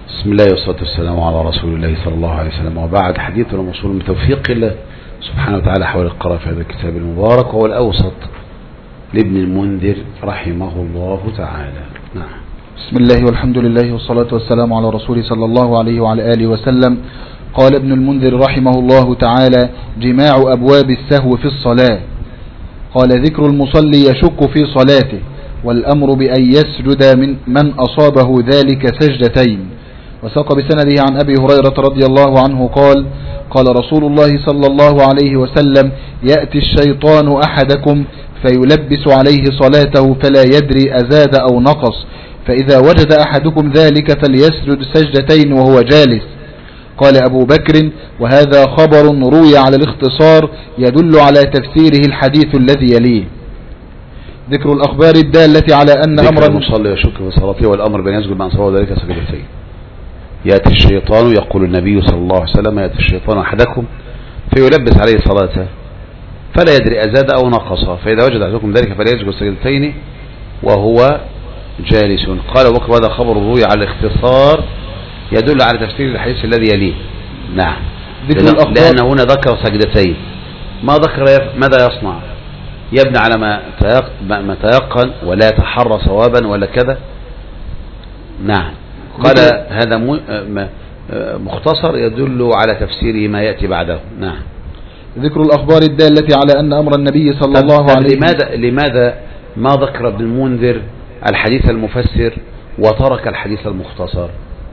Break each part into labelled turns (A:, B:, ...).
A: بسم الله والصلاة والسلام على رسول الله صلى الله عليه وسلم، وبعد. حديثنا موصول بتوفيق الله سبحانه وتعالى حول القراءة في هذا الكتاب المبارك، وهو الأوسط لابن المنذر رحمه الله تعالى. نعم.
B: بسم الله والحمد لله والصلاة والسلام على رسول صلى الله عليه وعلى آله وسلم. قال ابن المنذر رحمه الله تعالى: جماع أبواب السهو في الصلاة. قال: ذكر المصلي يشك في صلاته، والأمر بأن يسجد من أصابه ذلك سجدتين. وساق بسنده عن أبي هريرة رضي الله عنه قال: قال رسول الله صلى الله عليه وسلم: يأتي الشيطان أحدكم فيلبس عليه صلاته فلا يدري أزاد أو نقص، فإذا وجد أحدكم ذلك فليسجد سجدتين وهو جالس. قال أبو بكر: وهذا خبر روي على الاختصار يدل على تفسيره الحديث الذي يليه. ذكر الأخبار الدالة على أن أمر
A: المصلي يشك في صلاته، والأمر بأن يسجد مع صلاته ذلك سجدتين. يأتي الشيطان، يقول النبي صلى الله عليه وسلم: يأتي الشيطان أحدكم فيلبس عليه صلاته فلا يدري أزاد أو نقص، فإذا وجد أحدكم ذلك فليسجد سجدتين وهو جالس. قال أبو بكر: وهذا خبر روي على الاختصار يدل على تفسير الحديث الذي يليه. نعم. لأن هنا ذكر سجدتين، ما ذكر ماذا يصنع، يبني على ما تيقن ولا يتحرى صوابا ولا كذا. نعم. قال هذا مختصر يدل على تفسيره ما يأتي بعده. نعم.
B: ذكر الأخبار الدالة على أن أمر النبي صلى الله عليه وسلم.
A: لماذا ما ذكر ابن المنذر الحديث المفسر وترك الحديث المختصر؟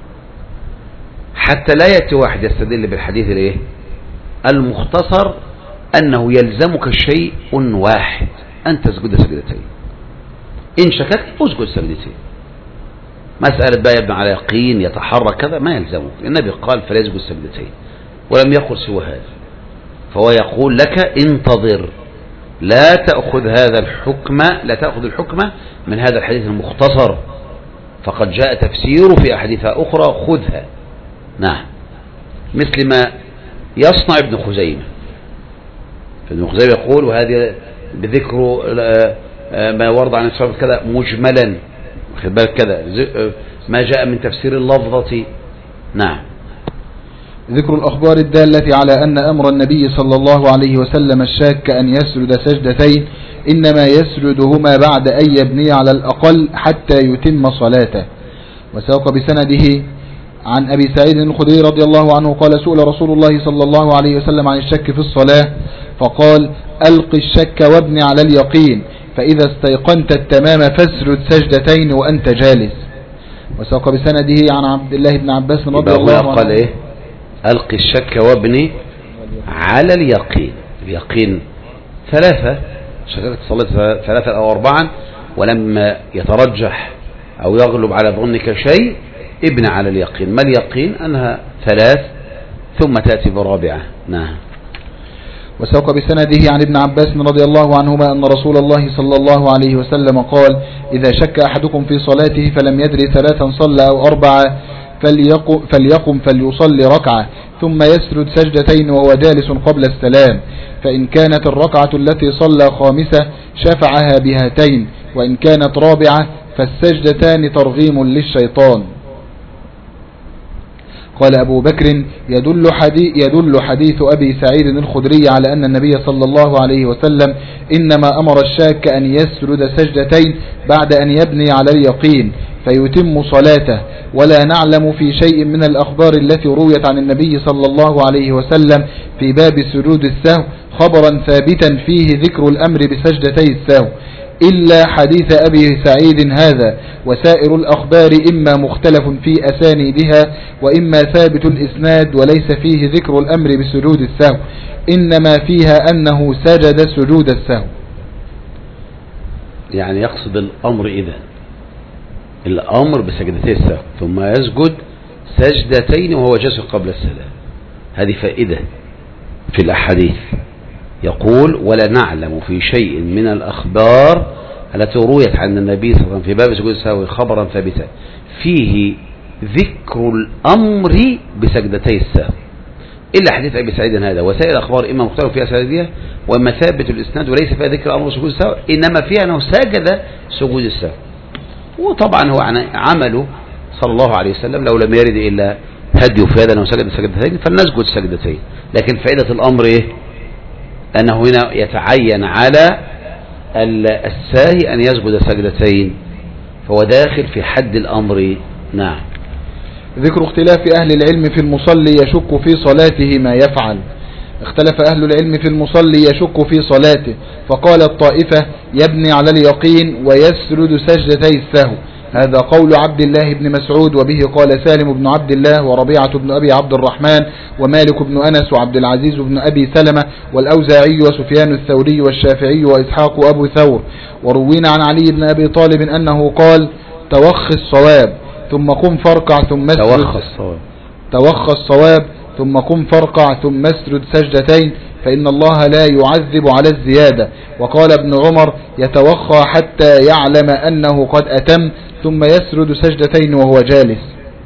A: حتى لا يأتي واحد يستدل بالحديث الايه المختصر أنه يلزمك شيء واحد، أن تسجد سجدتين. إن شككت اسجد سجدتين. مسألة بقى يبنى على يقين يتحرك كذا ما يلزمك. النبي قال فلا يسجد سجدتين، ولم يقل سوى هذا. فهو يقول لك انتظر، لا تأخذ الحكم من هذا الحديث المختصر، فقد جاء تفسيره في أحاديث أخرى خذها. نعم. مثل ما يصنع ابن خزيمة. ابن خزيمة يقول: وهذا بذكر ما ورد عن الصحابة كذا مجملا، واخد بالك كذا، ما جاء من تفسير اللفظة. نعم.
B: ذكر الأخبار الدالة على أن أمر النبي صلى الله عليه وسلم الشاك أن يسجد سجدتين إنما يسجدهما بعد أن يبني على الأقل حتى يتم صلاته. وساق بسنده عن أبي سعيد الخدري رضي الله عنه قال: سئل رسول الله صلى الله عليه وسلم عن الشك في الصلاة فقال: ألق الشك وابن على اليقين، فإذا استيقنت التمام فاسجد سجدتين وأنت جالس. وساق بسنده عن عبد الله بن عباس رضي الله عنه
A: قال: إيه؟ ألق الشك وابن على اليقين. اليقين ثلاثة، شككت صليت 3 أو 4 ولما يترجح أو يغلب على ظنك شيء ابن على اليقين. ما اليقين؟ أنها 3 ثم تأتي برابعة. نعم.
B: وساق بسنده عن ابن عباس رضي الله عنهما أن رسول الله صلى الله عليه وسلم قال: إذا شك أحدكم في صلاته فلم يدري 3 صلى أو 4 فليقم فليصلي ركعة ثم يسجد سجدتين وهو جالس قبل السلام، فإن كانت الركعة التي صلى خامسة شفعها بهاتين، وإن كانت رابعة فالسجدتان ترغيم للشيطان. قال أبو بكر: يدل حديث أبي سعيد الخدري على أن النبي صلى الله عليه وسلم إنما أمر الشاك أن يسجد سجدتين بعد أن يبني على اليقين فيتم صلاته، ولا نعلم في شيء من الأخبار التي رويت عن النبي صلى الله عليه وسلم في باب سجود السهو خبرا ثابتا فيه ذكر الأمر بسجدتي السهو إلا حديث أبي سعيد هذا، وسائر الأخبار إما مختلف في أسانيدها وإما ثابت الإسناد وليس فيه ذكر الأمر بسجود السهو، إنما فيها أنه سجد سجود السهو.
A: يعني يقصد الأمر إذا الأمر بسجدتي السهو ثم يسجد سجدتين وهو جالس قبل السلام. هذه فائدة في الأحاديث. يقول: ولا نعلم في شيء من الأخبار التي رويت عن النبي صلى الله عليه وسلم في باب سجود السهو خبرا ثابتا فيه ذكر الأمر بسجدتي السهو إلا حديث أبي سعيد هذا، وسائل الأخبار إما مختلف فيها أسانيدها وإما ثابت الإسناد وليس فيها ذكر الأمر بسجود السهو، إنما فيها أنه سجد سجود السهو. وطبعا هو عمله صلى الله عليه وسلم لو لم يرد إلا هدي في هذا أنه سجد سجدتين فلنسجد سجدتين. لكن فائدة الأمر إيه؟ أنه هنا يتعين على الساهي أن يسجد سجدتين، فهو داخل في حد الأمر. نعم.
B: ذكر اختلاف أهل العلم في المصلي يشك في صلاته ما يفعل. اختلف أهل العلم في المصلي يشك في صلاته، فقال الطائفة يبني على اليقين ويسرد سجدتي السهو، هذا قول عبد الله بن مسعود، وبه قال سالم بن عبد الله وربيعة بن أبي عبد الرحمن ومالك بن أنس وعبد العزيز بن أبي سلمة والأوزاعي وسفيان الثوري والشافعي وإسحاق أبو ثور. وروينا عن علي بن أبي طالب أنه قال توخي الصواب ثم قم فاركع ثم اسرد. توخى الصواب ثم قم فاركع ثم اسرد سجدتين فإن الله لا يعذب على الزيادة. وقال ابن عمر يتوخى حتى يعلم أنه قد أتم ثم يسرد سجدتين وهو جالس.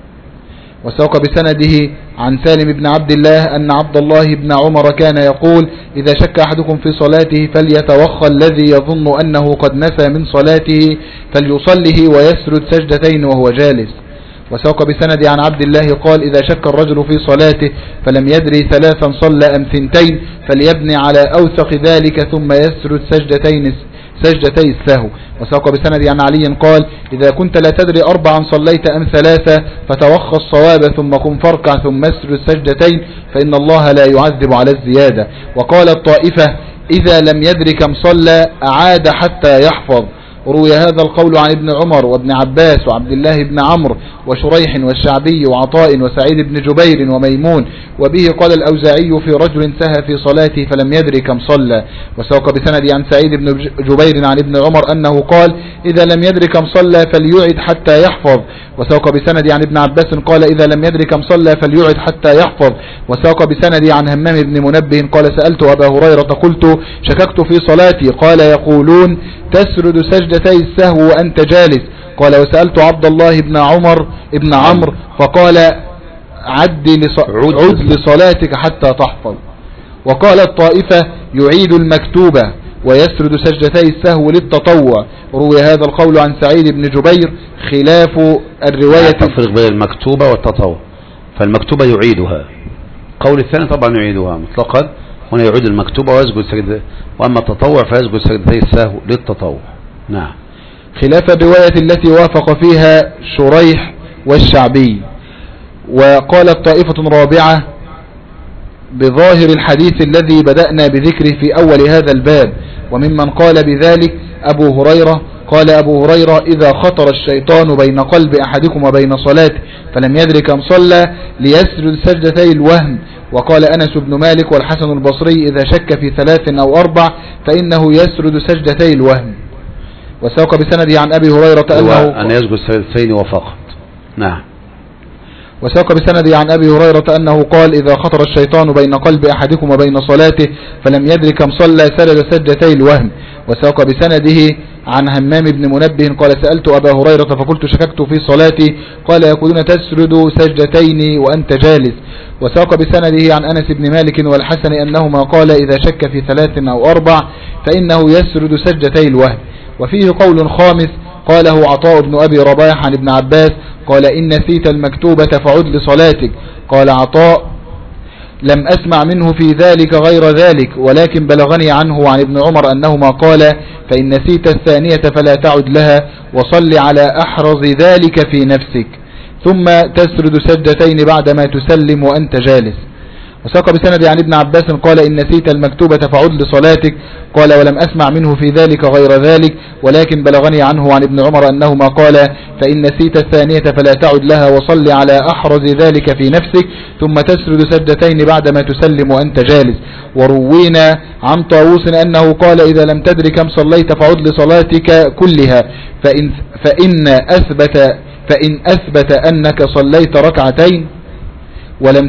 B: وساق بسنده عن سالم بن عبد الله أن عبد الله بن عمر كان يقول إذا شك أحدكم في صلاته فليتوخى الذي يظن أنه قد نسى من صلاته فليصله ويسرد سجدتين وهو جالس. وساق بسند عن عبد الله قال إذا شك الرجل في صلاته فلم يدري ثلاثا صلى أم ثنتين فليبني على أوثق ذلك ثم يسرد سجدتي السهو. وساق بسند عن علي قال إذا كنت لا تدري أربعا صليت أم ثلاثة فتوخى الصواب ثم قم فاركع ثم اسرد سجدتين فإن الله لا يعذب على الزيادة. وقال الطائفة إذا لم يدري كم صلى أعاد حتى يحفظ. روي هذا القول عن ابن عمر وابن عباس وعبد الله بن عمرو وشريح والشعبي وعطاء وسعيد بن جبير وميمون. وبه قال الأوزاعي في رجل سهى في صلاته فلم يدري كم صلى. وساق بسند عن سعيد بن جبير عن ابن عمر أنه قال إذا لم يدري كم صلى فليعد حتى يحفظ. وساق بسند عن ابن عباس قال إذا لم يدري كم صلى فليعد حتى يحفظ. وساق بسند عن همام بن منبه قال سألت أبا هريرة قلت شككت في صلاتي قال يقولون تسرد سجدتي السهو وأنت جالس. قال وسألت عبد الله بن عمرو فقال عد لصلاتك حتى تحفظ. وقال الطائفة يعيد المكتوبة ويسرد سجدتي السهو للتطوع. روي هذا القول عن سعيد بن جبير خلاف الرواية.
A: تفرق بين المكتوبة والتطوع، فالمكتوبة يعيدها، قول الثاني طبعا يعيدها مطلقا، هنا يعيد المكتوبة ويسجد سجدتي، وأما التطوع فيسجد سجدتي السهو للتطوع. نعم.
B: خلاف الرواية التي وافق فيها شريح والشعبي. وقالت طائفة رابعة بظاهر الحديث الذي بدأنا بذكره في أول هذا الباب، وممن قال بذلك أبو هريرة. قال أبو هريرة إذا خطر الشيطان بين قلب أحدكم وبين صلاته فلم يدري كم صلى ليسرد سجدتي الوهم. وقال أنس بن مالك والحسن البصري إذا شك في 3 أو 4 فإنه يسرد سجدتي الوهم. وساق بسند عن أبي هريرة
A: أن يسجد سجدتين وفقط. نعم.
B: وساق بسند عن أبي هريرة أنه قال إذا خطر الشيطان بين قلب أحدكم وبين صلاته فلم يدري كم صلى سرد سجدتي الوهم. وساق بسنده عن همام بن منبه قال سألت أبا هريرة فقلت شككت في صلاتي قال يقولون تسرد سجدتين وأنت جالس. وساق بسنده عن أنس بن مالك والحسن أنهما قال إذا شك في 3 أو 4 فإنه يسرد سجدتي الوهم. وفيه قول خامس قاله عطاء بن أبي رباح عن ابن عباس قال إن نسيت المكتوبة فعد لصلاتك. قال عطاء لم أسمع منه في ذلك غير ذلك، ولكن بلغني عنه عن ابن عمر أنهما قال فإن نسيت الثانية فلا تعد لها وصل على أحرز ذلك في نفسك ثم تسرد سجدتين بعدما تسلم وأنت جالس. وساق بسند عن ابن عباس قال إن نسيت المكتوبة فعد لصلاتك. قال ولم أسمع منه في ذلك غير ذلك، ولكن بلغني عنه عن ابن عمر أنهما قال فإن نسيت الثانية فلا تعد لها وصل على أحرز ذلك في نفسك ثم تسرد سجدتين بعدما تسلم وأنت جالس. وروينا عن طاووس أنه قال إذا لم تدر كم صليت فعد لصلاتك كلها فإن أثبت أنك صليت ركعتين ولم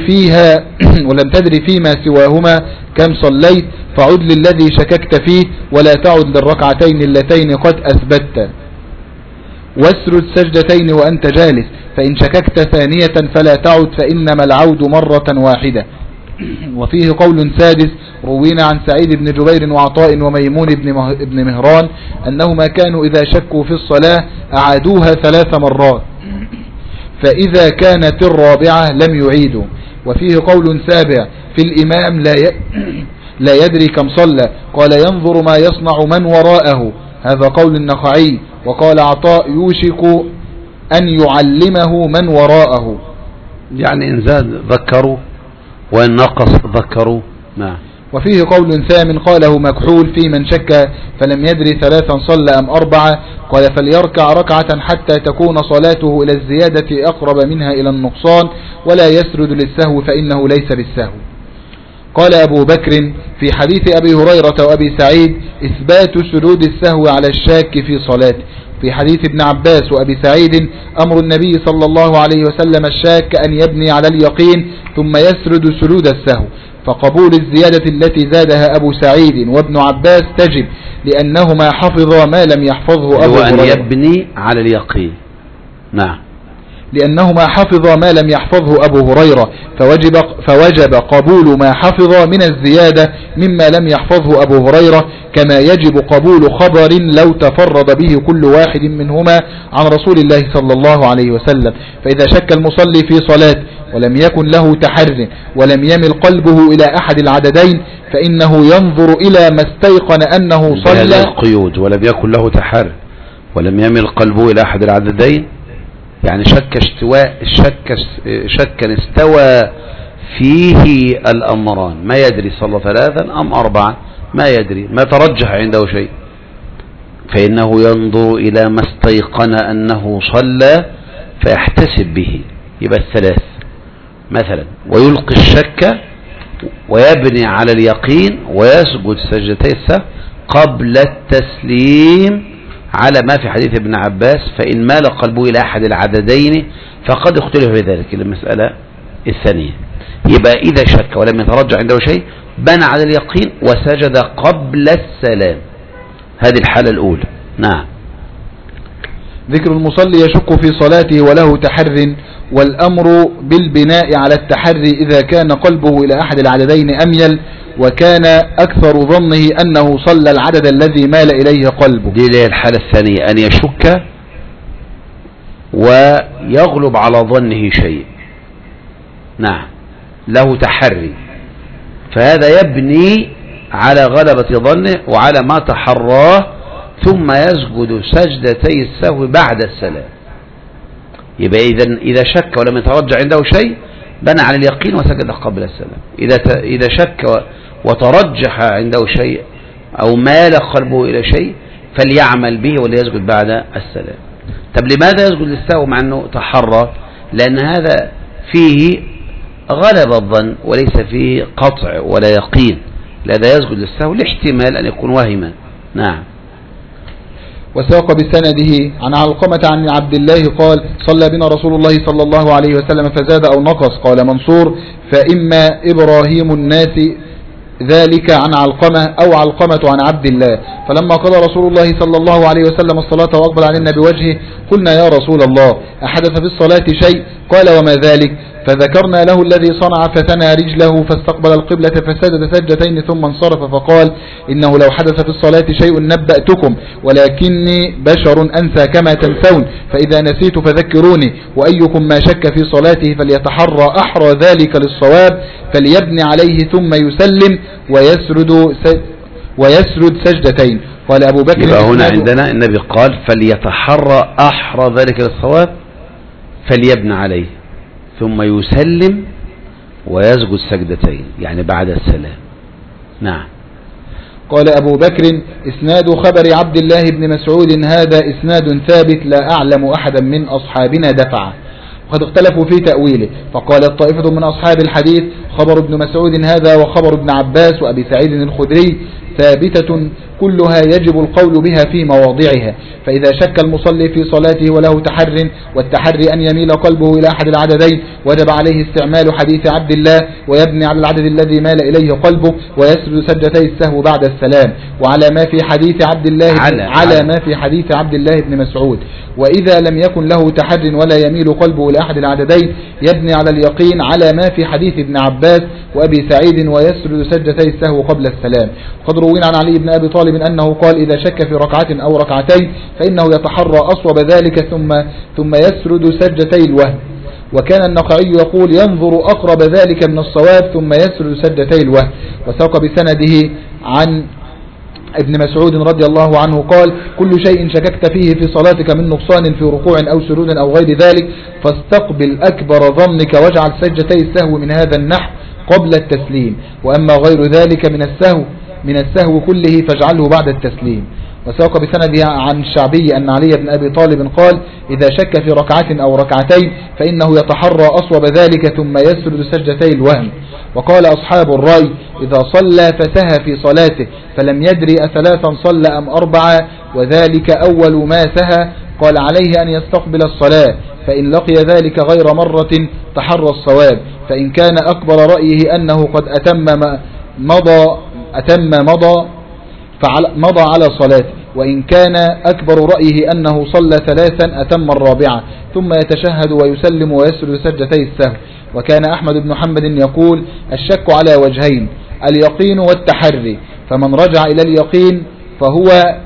B: تدري فيما سواهما كم صليت فعد للذي شككت فيه ولا تعد للركعتين اللتين قد أثبتت واسرد سجدتين وأنت جالس فإن شككت ثانية فلا تعد فإنما العود مرة واحدة. وفيه قول سادس روينا عن سعيد بن جبير وعطاء وميمون بن مهران أنهما كانوا إذا شكوا في الصلاة أعادوها 3 مرات فإذا كانت الرابعة لم يعيدوا. وفيه قول سابع في الإمام لا يدري كم صلى، قال ينظر ما يصنع من وراءه، هذا قول النخعي. وقال عطاء يوشك أن يعلمه من وراءه،
A: يعني إن زاد ذكروا وإن نقص ذكروا. نعم.
B: وفيه قول ثامن قاله مكحول في من شك فلم يدري 3 صلى أم 4، قال فليركع ركعة حتى تكون صلاته إلى الزيادة أقرب منها إلى النقصان، ولا يسرد للسهو فإنه ليس بالسهو. قال أبو بكر في حديث أبي هريرة وأبي سعيد إثبات سرود السهو على الشاك في صلاته. في حديث ابن عباس وأبي سعيد أمر النبي صلى الله عليه وسلم الشاك أن يبني على اليقين ثم يسرد سرود السهو، فقبول الزيادة التي زادها أبو سعيد وابن عباس تجب لأنهما حفظا ما لم يحفظه أبو هريرة.
A: أن يبني على اليقين. نعم.
B: لأنهما حفظ ما لم يحفظه أبو هريرة، فوجب قبول ما حفظ من الزيادة مما لم يحفظه أبو هريرة، كما يجب قبول خبر لو تفرد به كل واحد منهما عن رسول الله صلى الله عليه وسلم. فإذا شك المصلي في صلاة ولم يكن له تحر ولم يمل قلبه إلى أحد العددين فإنه ينظر إلى ما استيقن أنه صلى.
A: القيود ولم يكن له تحر ولم يمل قلبه إلى أحد العددين، يعني شكا استوى فيه الأمران، ما يدري صلى 3 أم 4، ما يدري، ما ترجح عنده شيء، فإنه ينظر إلى ما استيقن أنه صلى فيحتسب به، يبقى 3 مثلا، ويلقي الشك ويبني على اليقين ويسجد سجدتي السهو قبل التسليم على ما في حديث ابن عباس، فإن مال قلبه إلى أحد العددين فقد اختلف في ذلك المسألة الثانية. يبقى إذا شك ولم يترجع عنده شيء بنى على اليقين وسجد قبل السلام، هذه الحالة الأولى. نعم.
B: ذكر المصلي يشك في صلاته وله تحر، والأمر بالبناء على التحري إذا كان قلبه إلى أحد العددين أميل وكان أكثر ظنه أنه صلى العدد الذي مال إليه قلبه.
A: دي ليه الحالة الثانية، أن يشك ويغلب على ظنه شيء. نعم، له تحري، فهذا يبني على غلبة ظنه وعلى ما تحراه ثم يسجد سجدتي السهو بعد السلام. يبقى إذا شك ولم يترجع عنده شيء بنى على اليقين وسجد قبل السلام. إذا شك وترجح عنده شيء أو مال قلبه إلى شيء فليعمل به وليسجد بعد السلام. طب لماذا يسجد للسهو مع أنه تحرى؟ لأن هذا فيه غلب الظن وليس فيه قطع ولا يقين، لذا يسجد للسهو لاحتمال أن يكون واهما. نعم.
B: وساق بسنده عن علقمة عن عبد الله قال صلى بنا رسول الله صلى الله عليه وسلم فزاد أو نقص. قال منصور فإما إبراهيم الناس ذلك عن علقمة أو علقمة عن عبد الله. فلما قضى رسول الله صلى الله عليه وسلم الصلاة وأقبل علينا بوجهه قلنا يا رسول الله أحدث في الصلاة شيء؟ قال وما ذلك؟ فذكرنا له الذي صنع فثنى رجله فاستقبل القبلة فسجد سجدتين ثم انصرف فقال إنه لو حدث في الصلاة شيء نبأتكم ولكني بشر أنسى كما تنسون، فإذا نسيت فذكروني، وأيكم ما شك في صلاته فليتحرى أحرى ذلك للصواب فليبني عليه ثم يسلم ويسرد سجدتين. قال أبو بكر
A: يبقى هنا عندنا النبي قال فليتحرى أحرى ذلك للصواب فليبني عليه ثم يسلم ويسجد سجدتين، يعني بعد السلام. نعم.
B: قال أبو بكر إسناد خبر عبد الله بن مسعود هذا إسناد ثابت لا أعلم أحدا من أصحابنا دفعه، وقد اختلفوا في تأويله، فقالت طائفة من أصحاب الحديث خبر ابن مسعود هذا وخبر ابن عباس وأبي سعيد الخدري ثابتة كلها يجب القول بها في مواضعها. فإذا شك المصلي في صلاته وله تحر، والتحري أن يميل قلبه إلى أحد العددين، وجب عليه استعمال حديث عبد الله ويبني على العدد الذي مال إليه قلبه ويسجد سجدتي السهو بعد السلام، وعلى ما في حديث عبد الله ما في حديث عبد الله بن مسعود. وإذا لم يكن له تحر ولا يميل قلبه إلى أحد العددين يبني على اليقين على ما في حديث ابن عباس وأبي سعيد ويسجد سجدتي السهو قبل السلام. قد مروين عن علي بن أبي طالب أنه قال إذا شك في ركعة أو ركعتين فإنه يتحرى أصوب ذلك ثم يسرد سجدتي الوهم. وكان النخعي يقول ينظر أقرب ذلك من الصواب ثم يسرد سجدتي الوهم. وساق بسنده عن ابن مسعود رضي الله عنه قال كل شيء شككت فيه في صلاتك من نقصان في ركوع أو سجود أو غير ذلك فاستقبل أكبر ظنك واجعل سجدتي السهو من هذا النحو قبل التسليم، وأما غير ذلك من السهو كله فاجعله بعد التسليم. وساق بسنده عن الشعبي أن علي بن أبي طالب قال إذا شك في ركعة أو ركعتين فإنه يتحرى أصوب ذلك ثم يسرد سجدتي الوهم. وقال أصحاب الرأي إذا صلى فسهى في صلاته فلم يدري أثلاثا صلى أم أربعة وذلك أول ما سهى قال عليه أن يستقبل الصلاة، فإن لقي ذلك غير مرة تحرى الصواب، فإن كان أكبر رأيه أنه قد مضى على صلاته، وإن كان أكبر رأيه أنه صلى ثلاثا أتم الرابعة ثم يتشهد ويسلم ويسرد سجدتي السهو. وكان أحمد بن محمد يقول الشك على وجهين اليقين والتحري، فمن رجع إلى اليقين فهو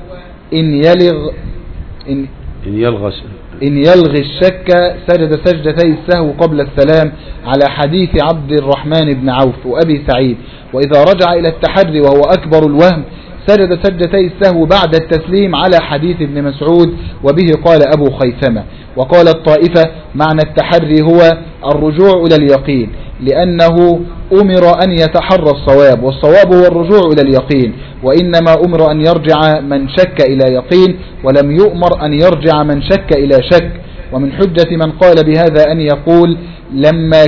B: إن يلغي الشك سجد سجدتي السهو قبل السلام على حديث عبد الرحمن بن عوف وأبي سعيد. وإذا رجع إلى التحري وهو أكبر الوهم سجد سجدتي السهو بعد التسليم على حديث ابن مسعود وبه قال أبو خيثمة. وقال الطائفة معنى التحري هو الرجوع إلى اليقين لأنه أمر أن يتحرى الصواب، والصواب هو الرجوع إلى اليقين، وإنما أمر أن يرجع من شك إلى يقين ولم يؤمر أن يرجع من شك إلى شك. ومن حجة من قال بهذا أن يقول لما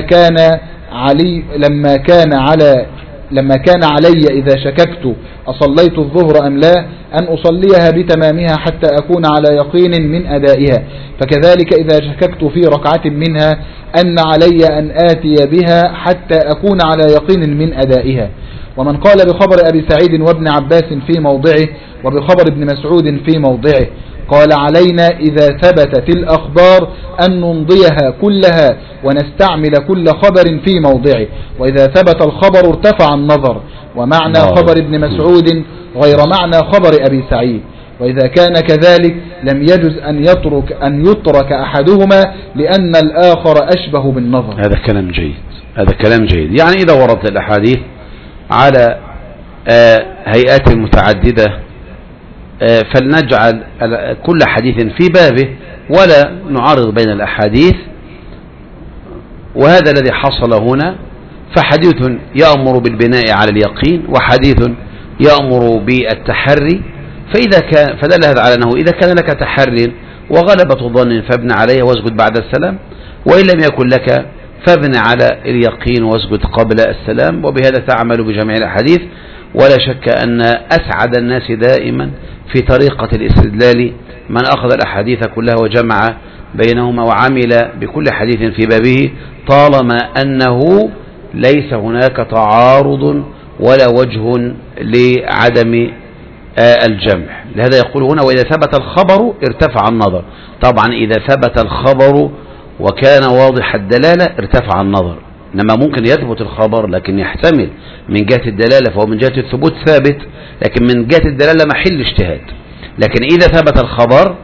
B: كان علي إذا شككت أصليت الظهر أم لا أن أصليها بتمامها حتى أكون على يقين من أدائها، فكذلك إذا شككت في ركعة منها أن علي أن آتي بها حتى أكون على يقين من أدائها. ومن قال بخبر أبي سعيد وابن عباس في موضعه وبخبر ابن مسعود في موضعه قال علينا إذا ثبتت الأخبار أن نمضيها كلها ونستعمل كل خبر في موضعه، وإذا ثبت الخبر ارتفع النظر، ومعنى خبر ابن مسعود غير معنى خبر أبي سعيد، وإذا كان كذلك لم يجز أن يترك أحدهما لأن الآخر أشبه بالنظر.
A: هذا كلام جيد. يعني إذا وردت الأحاديث على هيئات متعددة فلنجعل كل حديث في بابه ولا نعارض بين الأحاديث، وهذا الذي حصل هنا. فحديث يأمر بالبناء على اليقين وحديث يأمر بالتحري، فدل هذا على أنه إذا كان لك تحري وغلبة ظن فابن عليه واسجد بعد السلام، وإن لم يكن لك فابن على اليقين واسجد قبل السلام، وبهذا تعمل بجميع الأحاديث. ولا شك أن أسعد الناس دائما في طريقة الاستدلال من أخذ الأحاديث كلها وجمع بينهما وعمل بكل حديث في بابه، طالما أنه ليس هناك تعارض ولا وجه لعدم الجمع. لهذا يقول هنا وإذا ثبت الخبر ارتفع النظر. طبعا إذا ثبت الخبر وكان واضح الدلالة ارتفع النظر، إنما ممكن يثبت الخبر لكن يحتمل من جهة الدلالة فهو من جهة الثبوت ثابت، لكن من جهة الدلالة محل اجتهاد. لكن إذا ثبت الخبر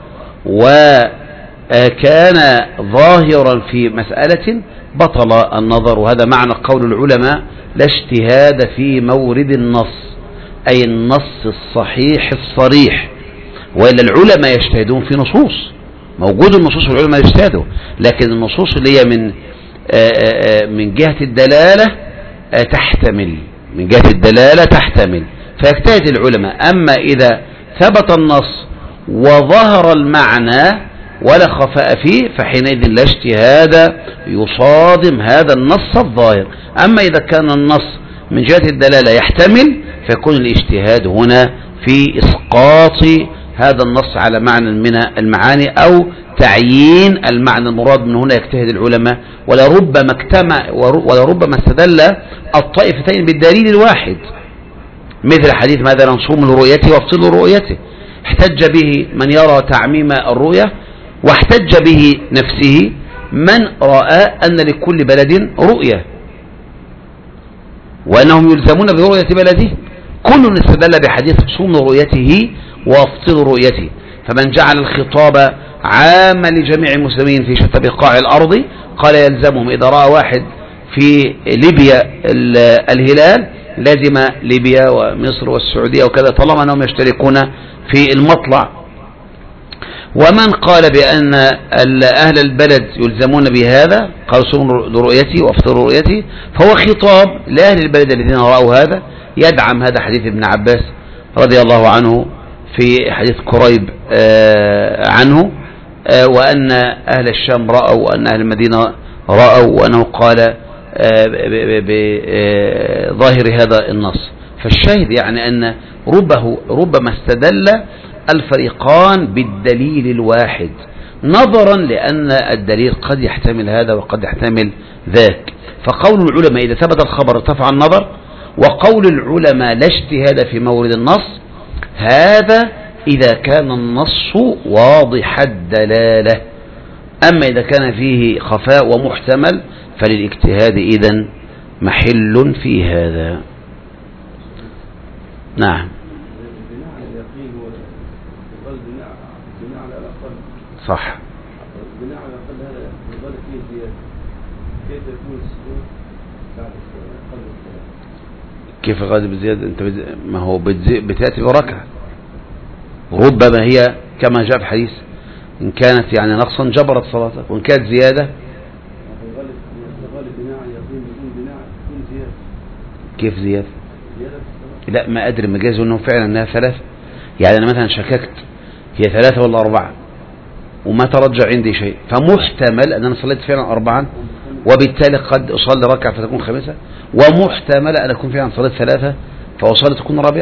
A: وكان ظاهرا في مسألة بطل النظر، وهذا معنى قول العلماء لا اجتهاد في مورد النص، أي النص الصحيح الصريح. وإلا العلماء يجتهدون في نصوص، موجود النصوص والعلماء يجتهدوا، لكن النصوص اللي هي من جهة الدلالة تحتمل، من جهة الدلالة تحتمل فيجتهد العلماء. أما إذا ثبت النص وظهر المعنى ولا خفاء فيه فحينئذ لا اجتهاد يصادم هذا النص الظاهر. أما إذا كان النص من جهة الدلالة يحتمل فيكون الاجتهاد هنا في إسقاط هذا النص على معنى من المعاني أو تعيين المعنى المراد من هنا. يجتهد العلماء ولربما استدل الطائفتين بالدليل الواحد، مثل حديث مثلا صوم لرؤيته وافطر لرؤيته، احتج به من يرى تعميم الرؤية، واحتج به نفسه من رأى أن لكل بلد رؤية وأنهم يلزمون برؤية بلده، كل استدل بحديث صوم رؤيته وافطر رؤيته. فمن جعل الخطاب عاما لجميع المسلمين في شتى بقاع الأرض قال يلزمهم إذا رأى واحد في ليبيا الهلال لازم ليبيا ومصر والسعودية وكذا طالما أنهم يشتركون في المطلع. ومن قال بأن أهل البلد يلزمون بهذا قال صوم رؤيتي وافطر رؤيتي فهو خطاب لأهل البلد الذين رأوا هذا، يدعم هذا حديث ابن عباس رضي الله عنه في حديث قريب عنه، وأن أهل الشام رأوا وأن أهل المدينة رأوا، وأنه قال بظاهر هذا النص. فالشاهد يعني أن ربما استدل الفريقان بالدليل الواحد نظرا لأن الدليل قد يحتمل هذا وقد يحتمل ذاك. فقول العلماء إذا ثبت الخبر ارتفع النظر، وقول العلماء لا اجتهاد في مورد النص، هذا إذا كان النص واضح الدلالة. أما إذا كان فيه خفاء ومحتمل فللاجتهاد إذن محل في هذا. نعم صح.
C: بناء على الأقل هذا يظل فيه زيادة، كيف يكون السجود بعد قبل الصلاة؟
A: كيف غالب الزيادة؟ أنت ما هو بتأتي بركعة، ربما هي كما جاء في حديث إن كانت يعني نقصا جبرت صلاتك، وإن كانت زيادة
C: الغالب بناء على اليقين يكون بناء يكون زيادة.
A: كيف زيادة؟
C: زيادة في الصلاة.
A: لا ما أدري مجازه أنه فعلا أنها ثلاثة، يعني أنا مثلا شككت هي 3 ولا 4 وما ترجع عندي شيء، فمحتمل أن أنا صليت فعلا 4 وبالتالي قد أصلي ركعة فتكون 5، ومحتمل أن أكون فعلا صليت 3 فأصلي تكون 4.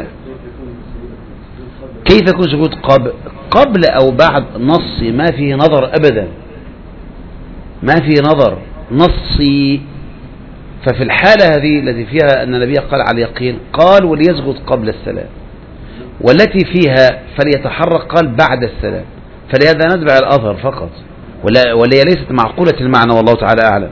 A: كيف يكون سجود قبل أو بعد نصي ما فيه نظر أبدا، ما فيه نظر نصي. ففي الحالة هذه التي فيها أن النبي قال على اليقين قال وليسجد قبل السلام، والتي فيها فليتحرك قال بعد السلام، فلهذا نتبع الأثر فقط، ولا ليست معقولة المعنى والله تعالى أعلم.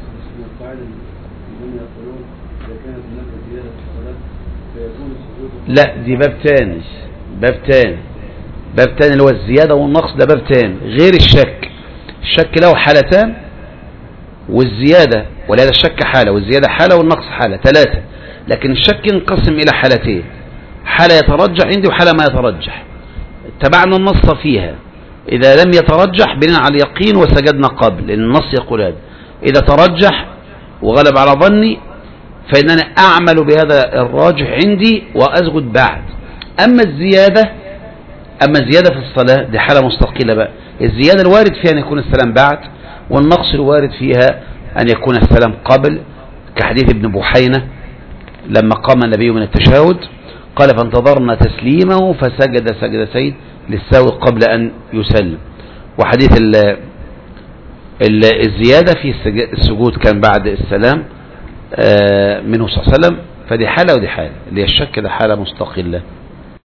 A: لا دي باب تاني، باب تاني اللي هو الزيادة والنقص، ده باب تاني غير الشك. الشك له حالتان، والزيادة ولهذا الشك حالة والزيادة حالة والنقص حالة، 3. لكن الشك ينقسم إلى حالتين، حالة يترجح عندي وحالة ما يترجح، اتبعنا النص فيها. إذا لم يترجح بناء على اليقين وسجدنا قبل، لأن النص يقول هذا. إذا ترجح وغلب على ظني فإنني أعمل بهذا الراجح عندي وأسجد بعد. أما الزيادة في الصلاة دي حالة مستقلة بقى. الزيادة الوارد فيها أن يكون السلام بعد، والنقص الوارد فيها أن يكون السلام قبل، كحديث ابن بحينة لما قام النبي من التشهد قال فانتظرنا تسليمه فسجد سجدتين للسهو قبل أن يسلم. وحديث الزيادة في السجود كان بعد السلام منه صلى الله عليه وسلم. فدي حالة ودي حالة، اللي الشك ده حالة مستقلة.